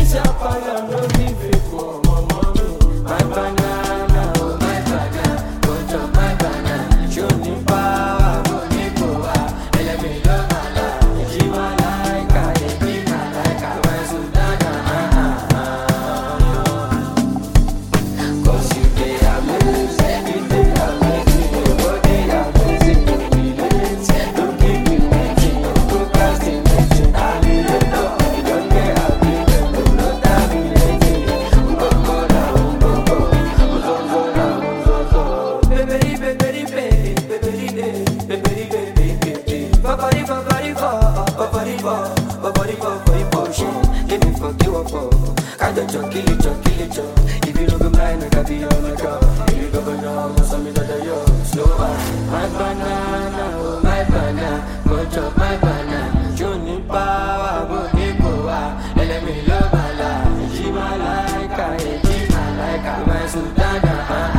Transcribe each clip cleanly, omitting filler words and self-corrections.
If you don't go blind, I can be on my car. If you go banana, must have me that yo. Slow down. My banana, oh my banana, go chop my banana. Johnny power, go Nicoa, let me love my life. She my like, my sultana.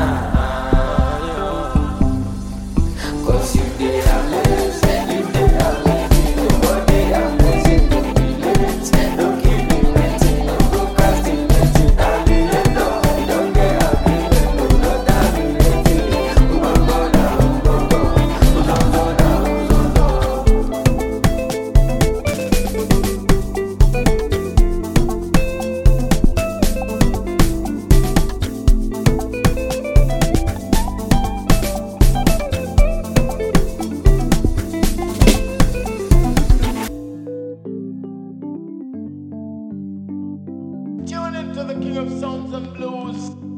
Cause you did amazing, you did amazing, your body amazing, don't be late, don't keep me waiting, don't procrastinating, I be late, you don't get agreement, no, not terminating, go down, go Tune into the King of Sounds and Blues.